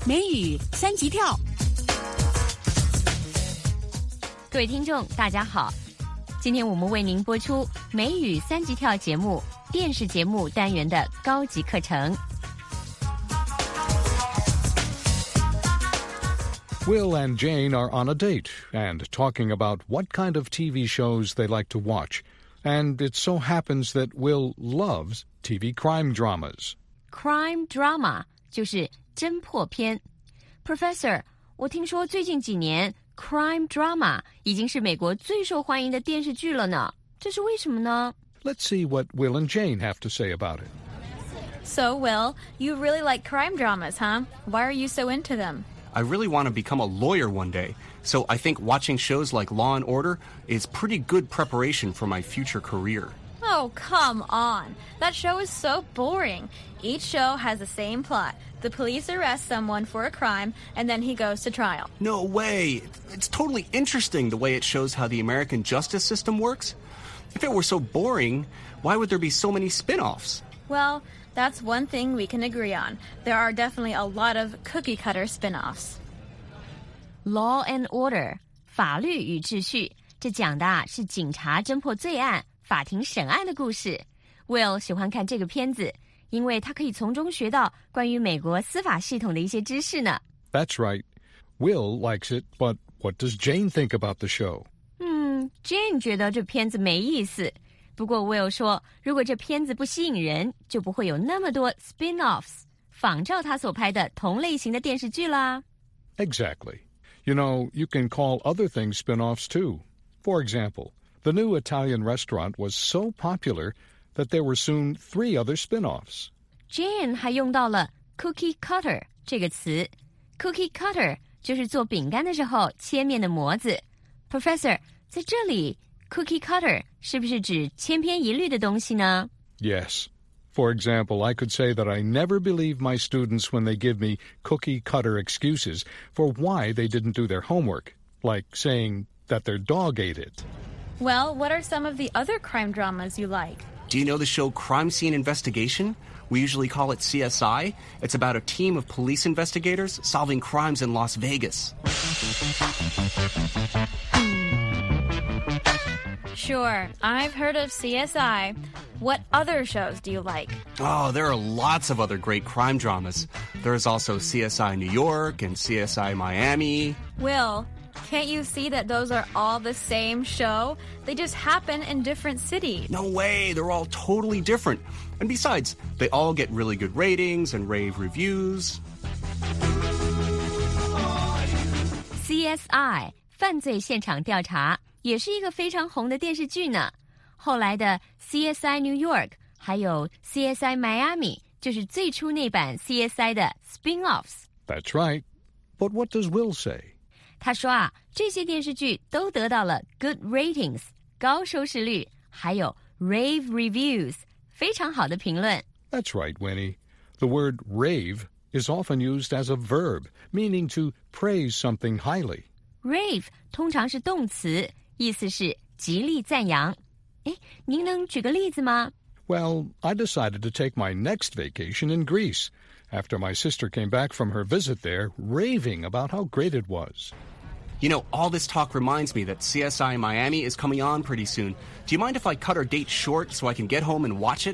美语三级跳。 各位听众大家好，今天我们为您播出美语三级跳节目电视节目单元的高级课程。 Will and Jane are on a date and talking about what kind of TV shows they like to watch. And it so happens that Will loves TV crime dramas. Crime drama 就是侦破片。Professor， 我听说最近几年 crime drama 已经是美国最受欢迎的电视剧了呢，这是为什么呢？ Let's see what Will and Jane have to say about it. So, Will, you really like crime dramas, huh? Why are you so into them? I really want to become a lawyer one day, so I think watching shows like Law and Order is pretty good preparation for my future career. Oh, come on. That show is so boring. Each show has the same plot. The police arrest someone for a crime, and then he goes to trial. No way. It's totally interesting the way it shows how the American justice system works. If it were so boring, why would there be so many spin-offs? Well, that's one thing we can agree on. There are definitely a lot of cookie-cutter spin-offs. Law and Order 法律与秩序，这讲的是警察侦破罪案、法庭审案的故事。Will 喜欢看这个片子，因为他可以从中学到关于美国司法系统的一些知识呢。 That's right. Will likes it, but what does Jane think about the show? Jane 觉得这片子没意思。不过 Will 说，如果这片子不吸引人，就不会有那么多 spin-offs 仿照他所拍的同类型的电视剧啦。 Exactly. You know, you can call other things spin-offs too. For example, the new Italian restaurant was so popular that there were soon 3 other spin-offs. Jane 还用到了 cookie cutter 这个词。Cookie cutter 就是做饼干的时候切面的模子。Professor， 在这里Cookie cutter 是不是指千篇一律的东西呢？ Yes. For example, I could say that I never believe my students when they give me cookie-cutter excuses for why they didn't do their homework, like saying that their dog ate it. Well, what are some of the other crime dramas you like? Do you know the show Crime Scene Investigation? We usually call it CSI. It's about a team of police investigators solving crimes in Las Vegas. Sure, I've heard of CSI. What other shows do you like? Oh, there are lots of other great crime dramas. There's also CSI New York and CSI Miami. Will, can't you see that those are all the same show? They just happen in different cities. No way, they're all totally different. And besides, they all get really good ratings and rave reviews. CSI 犯罪现场调查也是一个非常红的电视剧呢。后来的 CSI New York 还有 CSI Miami 就是最初那版 CSI 的 spin-offs. That's right. But what does Will say? 他说这些电视剧都得到了 good ratings 高收视率，还有 rave reviews 非常好的评论。 That's right, Winnie. The word rave is often used as a verb, meaning to praise something highly. Rave 通常是动词，意思是极力赞扬。您能举个例子吗？ Well, I decided to take my next vacation in Greece after my sister came back from her visit there, raving about how great it was. You know, all this talk reminds me that CSI Miami is coming on pretty soon. Do you mind if I cut our date short so I can get home and watch it?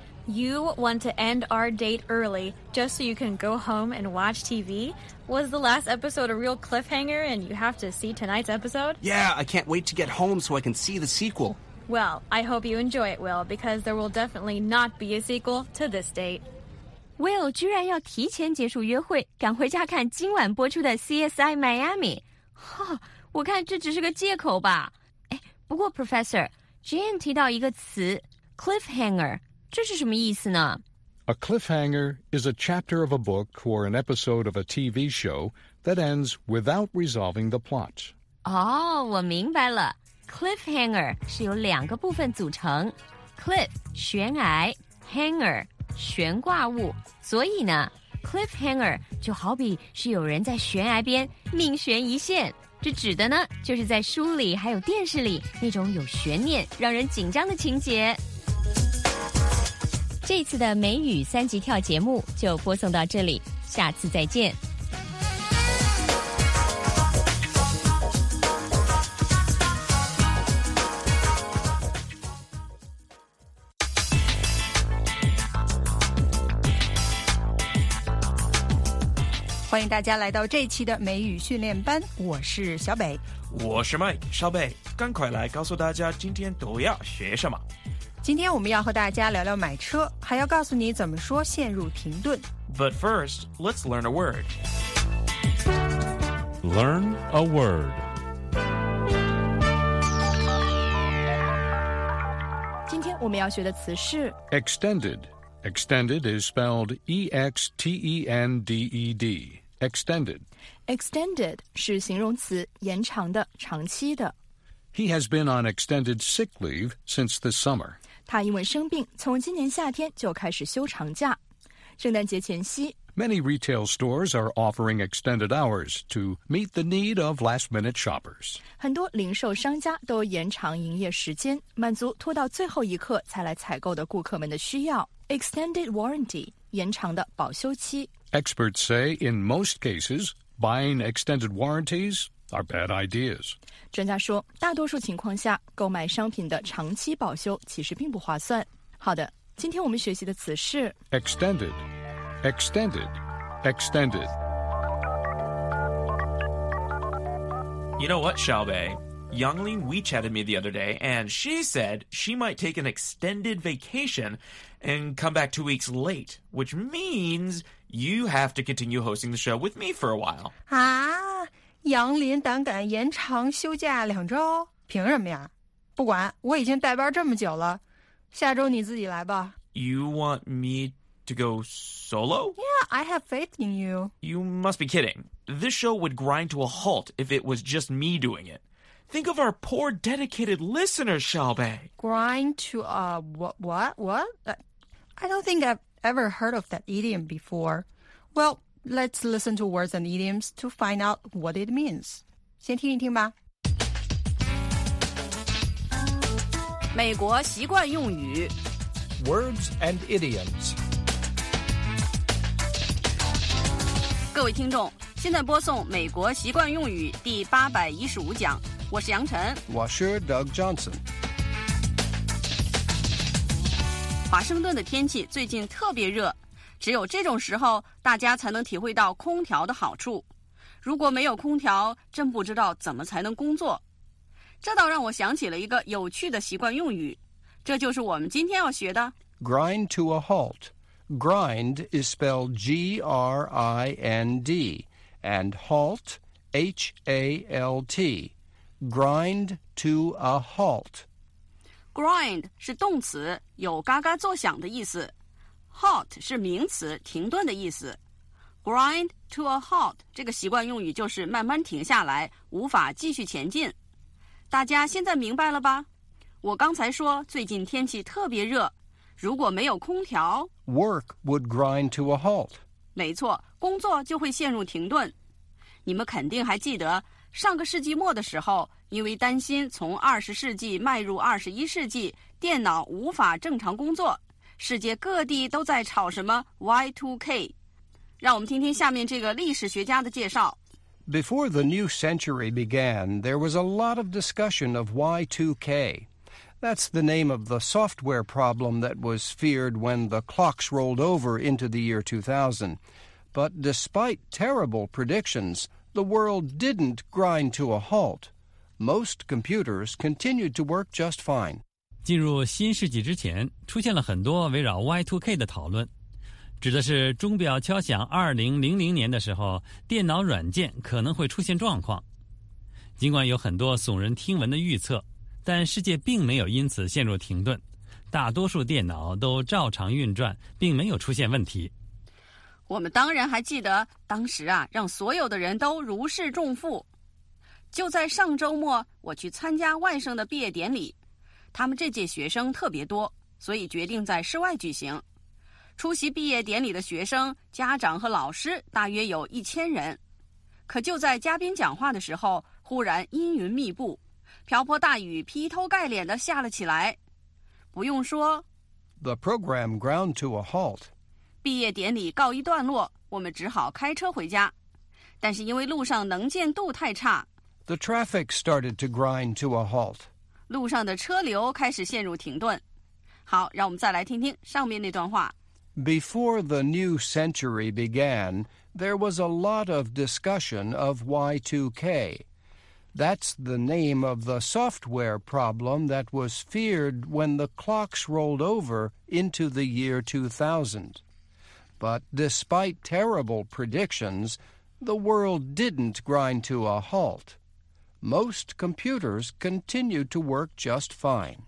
You want to end our date early just so you can go home and watch TV? Was the last episode a real cliffhanger and you have to see tonight's episode? Yeah, I can't wait to get home so I can see the sequel. Well, I hope you enjoy it, Will, because there will definitely not be a sequel to this date. Will 居然要提前结束约会，赶回家看今晚播出的 CSI Miami。我看这只是个借口吧。不过 Professor Jane 提到一个词 cliffhanger， 这是什么意思呢？ A cliffhanger is a chapter of a book or an episode of a TV show that ends without resolving the plot. 我明白了。Cliffhanger 是由2个部分组成 ，cliff 悬崖 ，hanger 悬挂物，所以呢 ，cliffhanger 就好比是有人在悬崖边命悬一线，这指的呢就是在书里还有电视里那种有悬念、让人紧张的情节。这次的美语3级跳节目就播送到这里，下次再见。 欢迎大家来到这一期的美语训练班，我是小北， 我是 Mike。小北，赶快来告诉大家今天都要学什么。 今天我们要和大家聊聊买车，还要告诉你怎么说陷入停顿。 But first, let's learn a word. Learn a word. 今天我们要学的词是 Extended. Extended is spelled E-X-T-E-N-D-E-D. Extended. extended 是形容词，延长的，长期的。 He has been on extended sick leave since this summer. 他因为生病，从今年夏天就开始休长假。圣诞节前夕 Many retail stores are offering extended hours to meet the need of last-minute shoppers. 很多零售商家都延长营业时间，满足拖到最后一刻才来采购的顾客们的需要。Extended warranty 延长的保修期。 Experts say in most cases, buying extended warranties are bad ideas. 专家说，大多数情况下，购买商品的长期保修其实并不划算。好的，今天我们学习的词是 Extended. Extended. Extended. You know what, Xiaobei? Youngling WeChatted me the other day, and she said she might take an extended vacation and come back 2 weeks late, which means you have to continue hosting the show with me for a while. 啊，杨林胆敢延长休假2周，凭什么呀？不管，我已经带班这么久了，下周你自己来吧。 You want me to go solo? Yeah, I have faith in you. You must be kidding. This show would grind to a halt if it was just me doing it. Think of our poor dedicated listeners, Xiaobei. Grind to a what? I don't think I've ever heard of that idiom before. Well, let's listen to words and idioms to find out what it means. 先听一听吧。 美国习惯用语 Words and idioms. 各位听众，现在播送美国习惯用语第815讲，我是杨晨， 我是 Doug Johnson. 华盛顿的天气最近特别热，只有这种时候，大家才能体会到空调的好处。如果没有空调，真不知道怎么才能工作。这倒让我想起了一个有趣的习惯用语，这就是我们今天要学的 Grind to a halt. Grind is spelled G-R-I-N-D, and halt, H-A-L-T. Grind to a halt. Grind 是动词，有嘎嘎作响的意思。Halt 是名词，停顿的意思。Grind to a halt 这个习惯用语就是慢慢停下来，无法继续前进。大家现在明白了吧？我刚才说最近天气特别热，如果没有空调 Work would grind to a halt. 没错，工作就会陷入停顿。你们肯定还记得上个世纪末的时候，因为担心从20世纪迈入21世纪，电脑无法正常工作，世界各地都在吵什么 Y2K。 让我们听听下面这个历史学家的介绍。 Before the new century began, there was a lot of discussion of Y2K. That's the name of the software problem that was feared when the clocks rolled over into the year 2000. But despite terrible predictions, the world didn't grind to a halt. Most computers continued to work just fine. 进入新世纪之前，出现了很多围绕 Y2K 的讨论，指的是钟表敲响2000年的时候，电脑软件可能会出现状况。尽管有很多耸人听闻的预测，但世界并没有因此陷入停顿，大多数电脑都照常运转，并没有出现问题。 我们当然还记得当时让所有的人都如释重负。就在上周末，我去参加外甥的毕业典礼，他们这届学生特别多，所以决定在室外举行。出席毕业典礼的学生、家长和老师大约有1000人。可就在嘉宾讲话的时候，忽然阴云密布，瓢泼大雨劈头盖脸地下了起来。不用说 The program ground to a halt. 毕业典礼告一段落，我们只好开车回家。但是因为路上能见度太差， The traffic started to grind to a halt. 路上的车流开始陷入停顿。好，让我们再来听听上面那段话。 Before the new century began, there was a lot of discussion of Y2K. That's the name of the software problem that was feared when the clocks rolled over into the year 2000. But despite terrible predictions, the world didn't grind to a halt. Most computers continued to work just fine.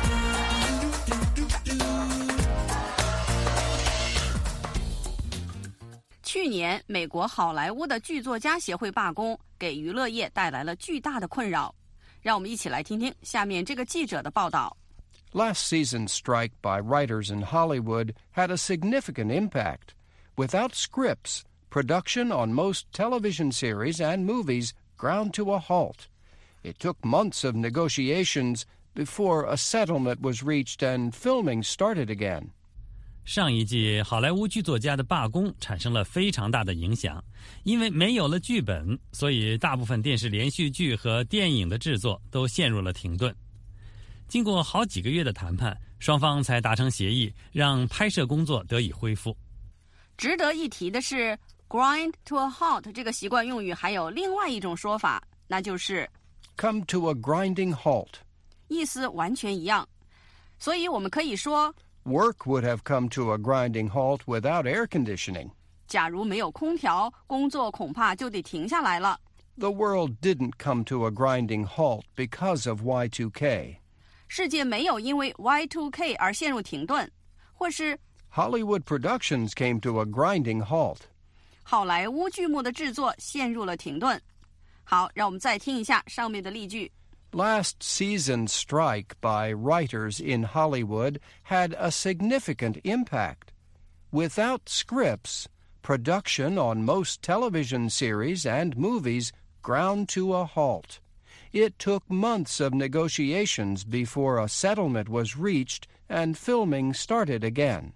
去年，美国好莱坞的剧作家协会罢工，给娱乐业带来了巨大的困扰。让我们一起来听听下面这个记者的报道。 Last season's strike by writers in Hollywood had a significant impact. Without scripts, production on most television series and movies ground to a halt. It took months of negotiations before a settlement was reached and filming started again. 上一季好莱坞剧作家的罢工产生了非常大的影响，因为没有了剧本，所以大部分电视连续剧和电影的制作都陷入了停顿。经过好几个月的谈判，双方才达成协议，让拍摄工作得以恢复。 值得一提的是 grind to a halt 这个习惯用语还有另外一种说法，那就是 come to a grinding halt. 意思完全一样。所以我们可以说 Work would have come to a grinding halt without air conditioning. 假如没有空调，工作恐怕就得停下来了。 The world didn't come to a grinding halt because of Y2K. 世界没有因为 Y2K 而陷入停顿，或是 Hollywood productions came to a grinding halt. 好莱坞剧目的制作陷入了停顿。好，让我们再听一下上面的例句。 Last season's strike by writers in Hollywood had a significant impact. Without scripts, production on most television series and movies ground to a halt. It took months of negotiations before a settlement was reached and filming started again.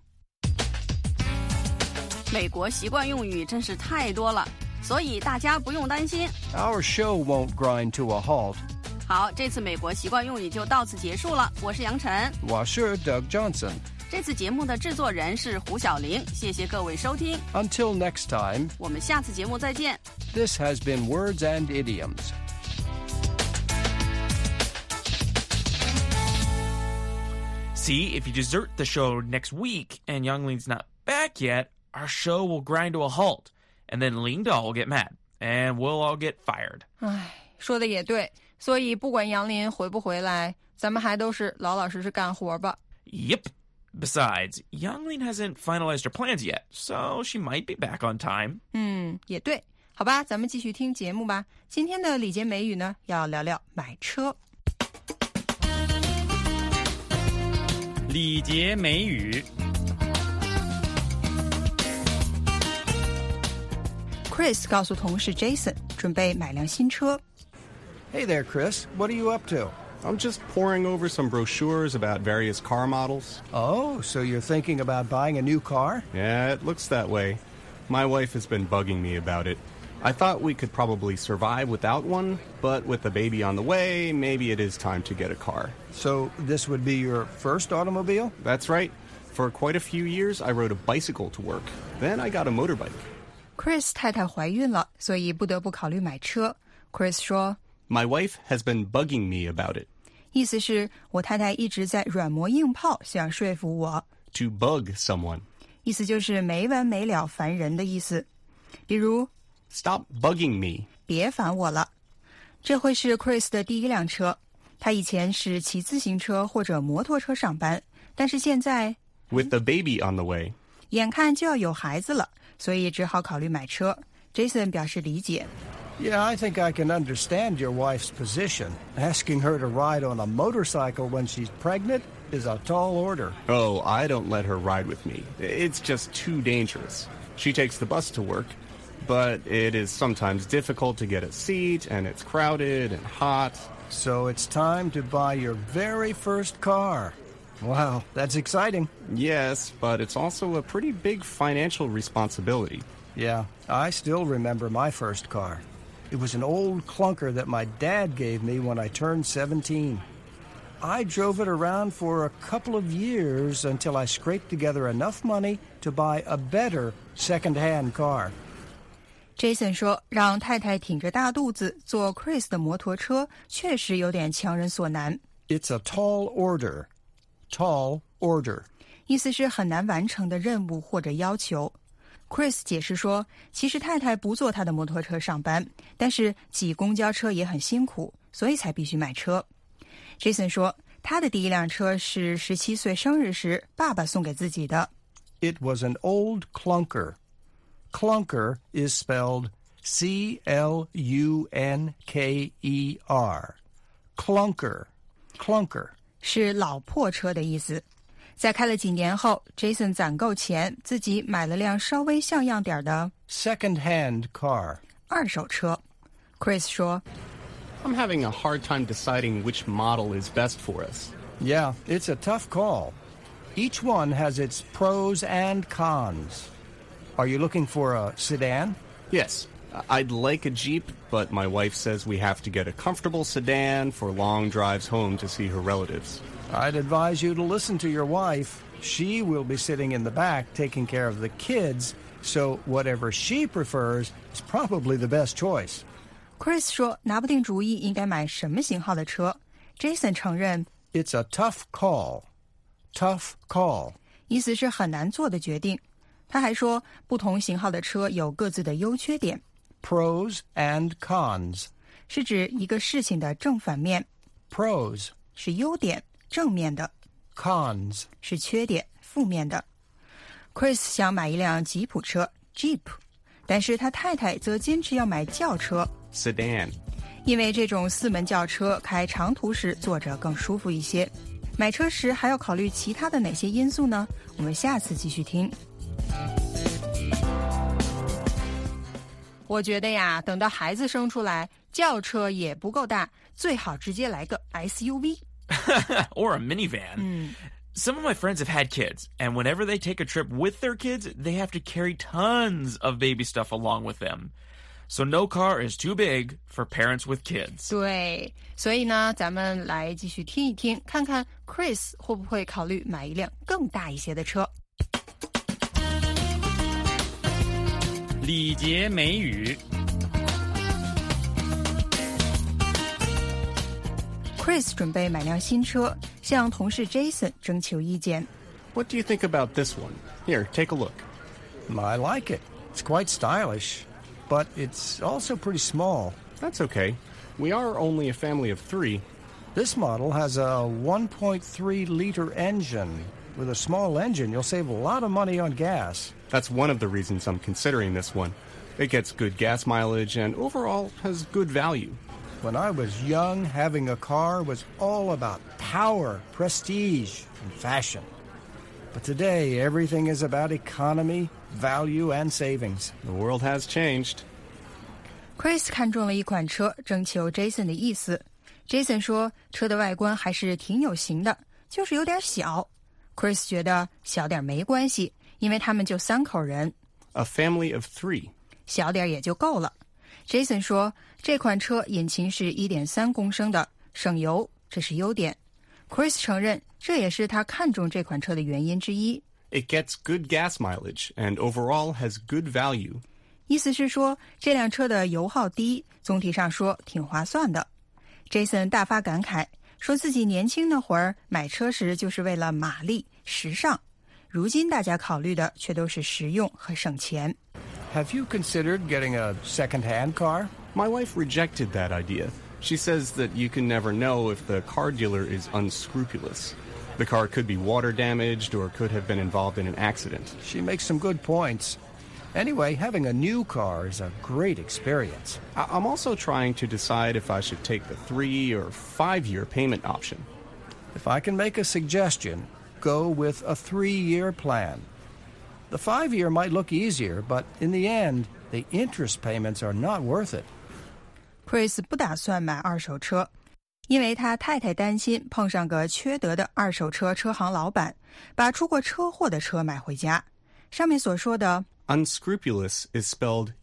美国习惯用语真是太多了，所以大家不用担心。 Our show won't grind to a halt. 好，这次美国习惯用语就到此结束了。我是杨晨， 我是 Doug Johnson。 这次节目的制作人是胡小玲，谢谢各位收听。 Until next time, 我们下次节目再见。 This has been Words and Idioms. See, if you desert the show next week and Youngling's not back yet, our show will grind to a halt, and then Ling Dao will get mad, and we'll all get fired. 唉，说的也对。所以不管杨林回不回来，咱们还都是老老实实干活吧。 Yep. Besides, Youngling hasn't finalized her plans yet, so she might be back on time. 也对。好吧，咱们继续听节目吧。今天的礼节美语呢，要聊聊买车。 礼节美语。 Chris 告诉同事 Jason 准备买辆新车。 Hey there, Chris. What are you up to? I'm just poring over some brochures about various car models. Oh, so you're thinking about buying a new car? Yeah, it looks that way. My wife has been bugging me about it. I thought we could probably survive without one, but with the baby on the way, maybe it is time to get a car. So this would be your first automobile? That's right. For quite a few years, I rode a bicycle to work. Then I got a motorbike. Chris 太太怀孕了，所以不得不考虑买车。Chris 说 My wife has been bugging me about it. 意思是我太太一直在软磨硬泡，想说服我。 To bug someone. 意思就是没完没了烦人的意思。比如 Stop bugging me. 别烦我了。这会是 Chris 的第一辆车。他以前是骑自行车或者摩托车上班，但是现在 With the baby on the way. 眼看就要有孩子了，所以只好考虑买车。Jason 表示理解。 Yeah, I think I can understand your wife's position. Asking her to ride on a motorcycle when she's pregnant is a tall order. Oh, I don't let her ride with me. It's just too dangerous. She takes the bus to work, but it is sometimes difficult to get a seat, and it's crowded and hot. So it's time to buy your very first car. Wow, that's exciting. Yes, but it's also a pretty big financial responsibility. Yeah, I still remember my first car. It was an old clunker that my dad gave me when I turned 17. I drove it around for a couple of years until I scraped together enough money to buy a better second-hand car. Jason 说，让太太挺着大肚子坐 Chris 的摩托车，确实有点强人所难。 It's a tall order. Tall order. 意思是很难完成的任务或者要求。Chris 解释说，其实太太不坐他的摩托车上班，但是挤公交车也很辛苦，所以才必须买车。Jason 说，他的第一辆车是17岁生日时爸爸送给自己的。 It was an old clunker. Clunker is spelled C-L-U-N-K-E-R. Clunker. Clunker. 是老破车的意思。在开了几年后 Jason 攒够钱，自己买了辆稍微像样点的 second-hand car. 二手车。Chris 说， I'm having a hard time deciding which model is best for us. Yeah, it's a tough call. Each one has its pros and cons. Are you looking for a sedan? Yes, I'd like a Jeep, but my wife says we have to get a comfortable sedan for long drives home to see her relatives. I'd advise you to listen to your wife. She will be sitting in the back taking care of the kids, so whatever she prefers is probably the best choice. Chris 说拿不定主意应该买什么型号的车。Jason 承认 It's a tough call. Tough call. 意思是很难做的决定。他还说不同型号的车有各自的优缺点。 Pros and cons. 是指一个事情的正反面。 Pros. 是优点，正面的。 Cons. 是缺点，负面的。Chris 想买一辆吉普车 Jeep， 但是他太太则坚持要买轿车 Sedan. 因为这种4门轿车开长途时坐着更舒服一些。买车时还要考虑其他的哪些因素呢？我们下次继续听。我觉得呀，等到孩子生出来，轿车也不够大，最好直接来个 SUV or a minivan. Some of my friends have had kids, and whenever they take a trip with their kids, they have to carry tons of baby stuff along with them. So no car is too big for parents with kids. 对，所以呢，咱们来继续听一听，看看 Chris 会不会考虑买一辆更大一些的车。 礼节美语。 Chris 准备买辆新车，向同事 Jason 征求意见。 What do you think about this one? Here, take a look. I like it. It's quite stylish, but it's also pretty small. That's okay. We are only a family of 3. This model has a 1.3-liter engine. With a small engine, you'll save a lot of money on gas. That's one of the reasons I'm considering this one. It gets good gas mileage and overall has good value. When I was young, having a car was all about power, prestige, and fashion. But today, everything is about economy, value, and savings. The world has changed. Chris 看中了一款车，征求 Jason 的意思。Jason 说，车的外观还是挺有型的，就是有点小。Chris 觉得小点没关系，因为他们就3口人。 A family of 3. 小点也就够了。Jason 说，这款车引擎是 1.3 公升的，省油，这是优点。Chris 承认，这也是他看中这款车的原因之一。 It gets good gas mileage and overall has good value. 意思是说，这辆车的油耗低，总体上说挺划算的。Jason 大发感慨，说自己年轻那会儿买车时就是为了马力、时尚，如今大家考虑的却都是实用和省钱。 Have you considered getting a second-hand car? My wife rejected that idea. She says that you can never know if the car dealer is unscrupulous. The car could be water damaged or could have been involved in an accident. She makes some good points. Anyway, having a new car is a great experience. I'm also trying to decide if I should take the 3 or 5-year payment option. If I can make a suggestion, go with a 3-year plan. The 5-year might look easier, but in the end, the interest payments are not worth it. Chris 不打算买二手车，因为他太太担心碰上个缺德的二手车车行老板，把出过车祸的车买回家。上面所说的 Unscrupulous is spelled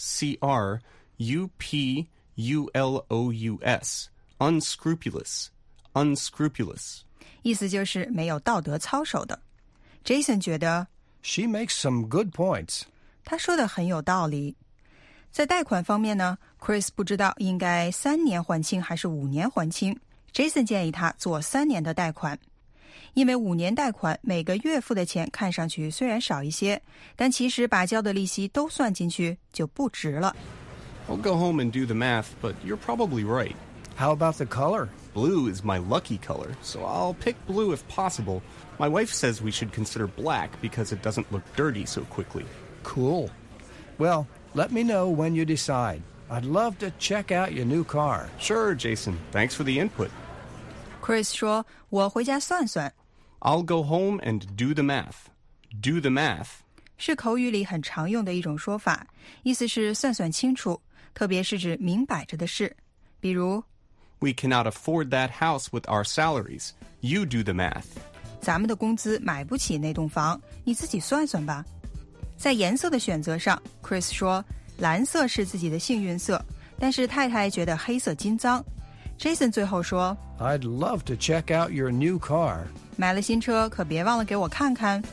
U-N-S-C-R-U-P-U-L-O-U-S. Unscrupulous. unscrupulous. 意思就是没有道德操守的。Jason 觉得 She makes some good points. 他说的很有道理。在贷款方面呢 Chris 不知道应该3年还清还是5年还清。Jason 建议他做3年的贷款，因为5年贷款每个月付的钱看上去虽然少一些，但其实把交的利息都算进去就不值了。 I'll go home and do the math, but you're probably right. How about the color? Blue is my lucky color, so I'll pick blue if possible. My wife says we should consider black because it doesn't look dirty so quickly. Cool. Well, let me know when you decide. I'd love to check out your new car. Sure, Jason. Thanks for the input. Chris 说我回家算算。 I'll go home and do the math. Do the math. 是口语里很常用的一种说法，意思是算算清楚，特别是指明摆着的事。比如 We cannot afford that house with our salaries. You do the math. 咱们的工资买不起那栋房，你自己算算吧。在颜色的选择上 Chris 说蓝色是自己的幸运色，但是太太觉得黑色金脏。 Jason 最后说 I'd love to check out your new car. 买了新车可别忘了给我看看。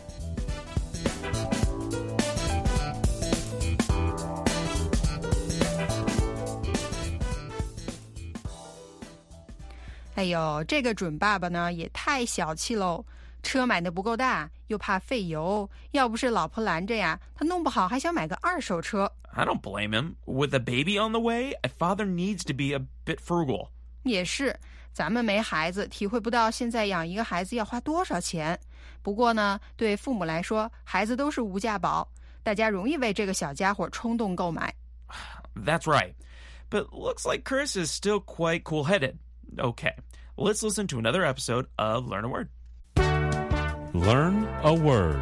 哎呦，这个准爸爸呢也太小气喽，车买的不够大，又怕费油，要不是老婆拦着呀，他弄不好还想买个2手车。 I don't blame him. With a baby on the way, a father needs to be a bit frugal. 也是，咱们没孩子，体会不到现在养一个孩子要花多少钱。不过呢，对父母来说，孩子都是无价宝，大家容易为这个小家伙冲动购买。 That's right. But looks like Chris is still quite cool-headed. Okay, let's listen to another episode of Learn a Word. Learn a word.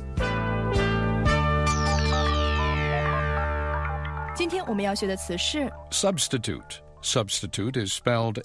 今天我们要学的词是 Substitute. Substitute is spelled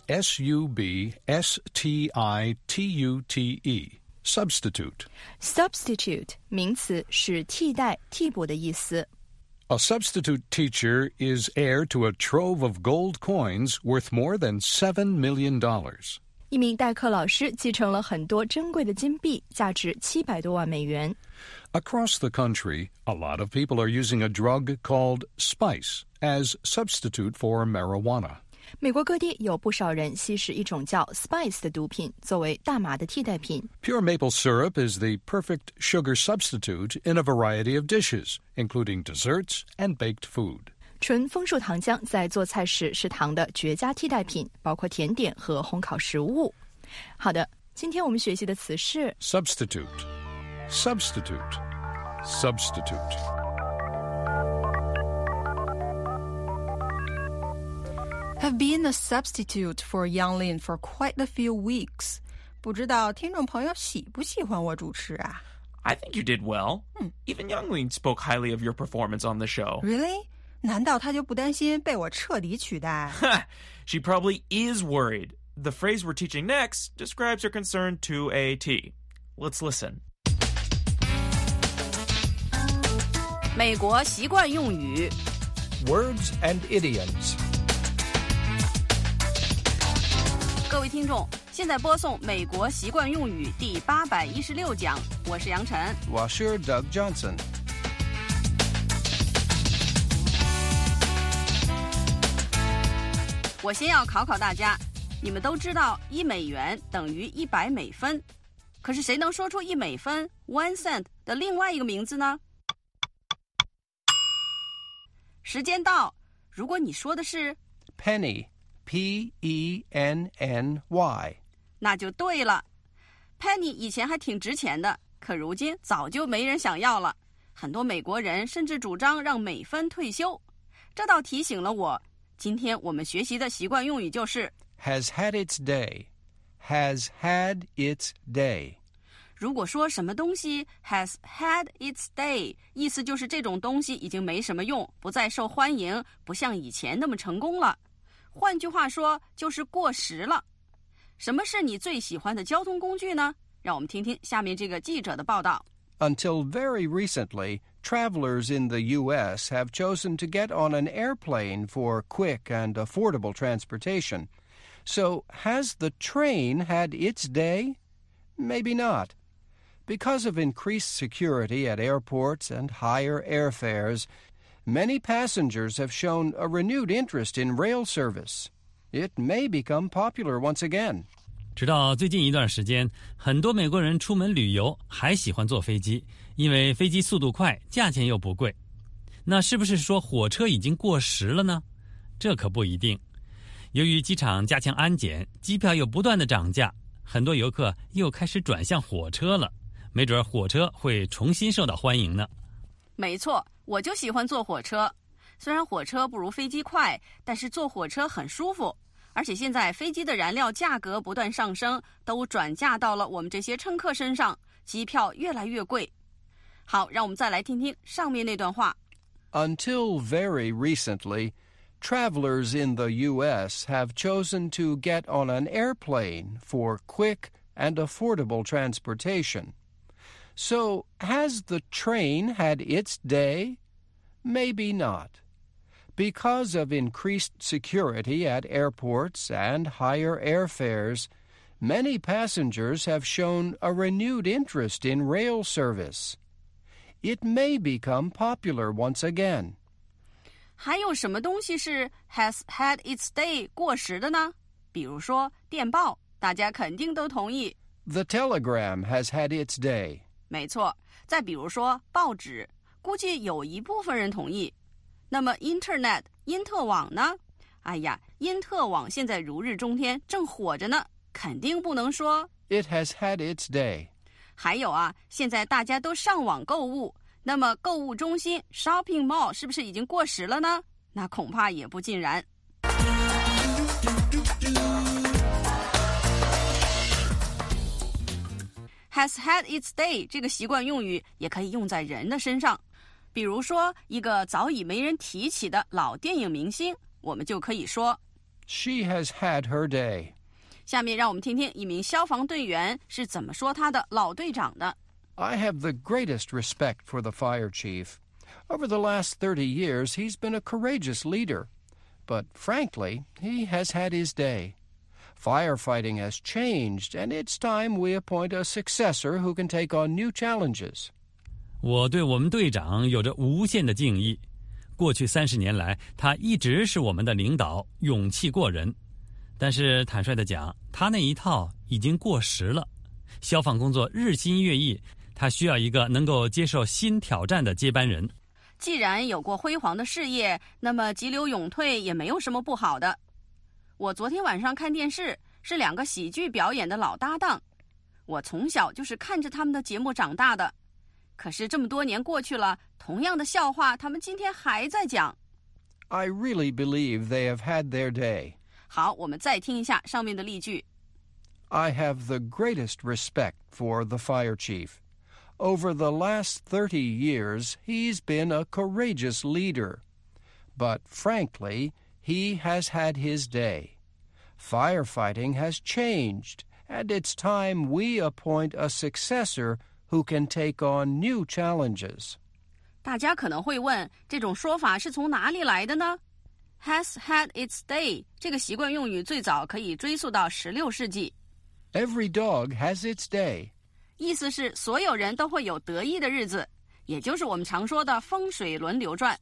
S-U-B-S-T-I-T-U-T-E. Substitute. substitute 名词，是替代、替补的意思。 A substitute teacher is heir to a trove of gold coins worth more than $7 million. 一名代课老师继承了很多珍贵的金币，价值700多万美元。 Across the country, a lot of people are using a drug called spice as substitute for marijuana. 美国各地有不少人吸食一种叫 spice 的毒品，作为大麻的替代品。 Pure maple syrup is the perfect sugar substitute in a variety of dishes, including desserts and baked food. 纯枫树糖浆在做菜时是糖的绝佳替代品，包括甜点和烘烤食物。好的，今天我们学习的词是 Substitute. Substitute. Substitute. Have been a substitute for Younglin for quite a few weeks. 不知道听众朋友喜不喜欢我主持啊？ I think you did well. Even Youngling spoke highly of your performance on the show. Really? 难道他就不担心被我彻底取代？ She probably is worried. The phrase we're teaching next describes her concern to a T. Let's listen. 美国习惯用语 Words and idioms. 各位听众，现在播送美国习惯用语第816讲，我是杨晨。 我是 Doug Johnson. 我先要考考大家，你们都知道1美元等于100美分，可是谁能说出1美分 1 cent 的另外一个名字呢？时间到，如果你说的是 Penny. P-E-N-N-Y. 那就对了。 Penny 以前还挺值钱的，可如今早就没人想要了。很多美国人甚至主张让美分退休。这倒提醒了我，今天我们学习的习惯用语就是 Has had its day. Has had its day. 如果说什么东西 has had its day， 意思就是这种东西已经没什么用，不再受欢迎，不像以前那么成功了。换句话说，就是过时了。什么是你最喜欢的交通工具呢？让我们听听下面这个记者的报道。 Until very recently, travelers in the U.S. have chosen to get on an airplane for quick and affordable transportation. So, has the train had its day? Maybe not. Because of increased security at airports and higher airfares, many passengers have shown a renewed interest in rail service. It may become popular once again. 直到最近一段时间，很多美国人出门旅游还喜欢坐飞机，因为飞机速度快，价钱又不贵。那是不是说火车已经过时了呢？这可不一定。由于机场加强安检，机票又不断的涨价，很多游客又开始转向火车了。没准火车会重新受到欢迎呢。 没错，我就喜欢坐火车。虽然火车不如飞机快，但是坐火车很舒服。而且现在飞机的燃料价格不断上升，都转嫁到了我们这些乘客身上，机票越来越贵。好，让我们再来听听上面那段话。 Until very recently, travelers in the U.S. have chosen to get on an airplane for quick and affordable transportation. So, has the train had its day? Maybe not. Because of increased security at airports and higher airfares, many passengers have shown a renewed interest in rail service. It may become popular once again. 还有什么东西是 has had its day 过时的呢？比如说电报，大家肯定都同意。 The telegram has had its day. 没错，再比如说报纸，估计有一部分人同意。那么 Internet 因特网呢？哎呀，因特网现在如日中天，正火着呢，肯定不能说 It has had its day. 还有啊，现在大家都上网购物，那么购物中心 shopping mall 是不是已经过时了呢？那恐怕也不尽然。Has had its day 这个习惯用语也可以用在人的身上。比如说一个早已没人提起的老电影明星，我们就可以说 She has had her day. 下面让我们听听一名消防队员是怎么说他的老队长的。 I have the greatest respect for the fire chief. Over the last 30 years, he's been a courageous leader. But frankly, he has had his day. Firefighting has changed, and it's time we appoint a successor who can take on new challenges. 我对我们队长有着无限的敬意。过去30年来，他一直是我们的领导，勇气过人。但是坦率地讲，他那一套已经过时了。消防工作日新月异，他需要一个能够接受新挑战的接班人。 既然有过辉煌的事业，那么急流勇退也没有什么不好的。我昨天晚上看电视，是2个喜剧表演的老搭档。我从小就是看着他们的节目长大的。可是这么多年过去了，同样的笑话他们今天还在讲。 I really believe they have had their day. 好，我们再听一下上面的例句。 I have the greatest respect for the fire chief. Over the last 30 years, he's been a courageous leader. But frankly, he has had his day. Firefighting has changed, and it's time we appoint a successor who can take on new challenges. 大家可能会问，这种说法是从哪里来的呢？ Has had its day 这个习惯用语最早可以追溯到16世纪。 Every dog has its day. 意思是所有人都会有得意的日子，也就是我们常说的风水轮流转。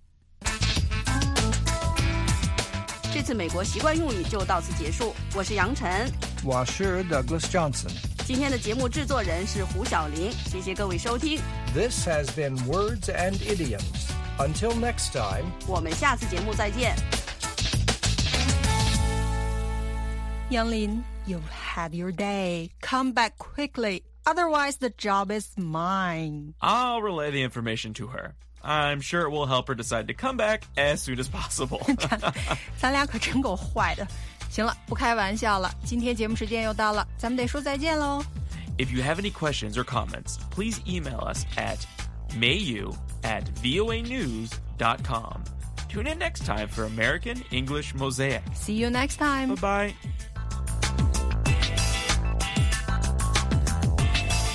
这次美国习惯用语就到此结束，我是杨晨， 我是 Douglas Johnson。 今天的节目制作人是胡小玲，谢谢各位收听。 This has been Words and Idioms. Until next time, 我们下次节目再见。 Younglin, you've had your day. Come back quickly, otherwise the job is mine. I'll relay the information to her. I'm sure it will help her decide to come back as soon as possible. 咱俩可真够坏的。行了，不开玩笑了，今天节目时间又到了，咱们得说再见喽。 If you have any questions or comments, please email us at mayu@voanews.com. Tune in next time for American English Mosaic. See you next time. Bye-bye.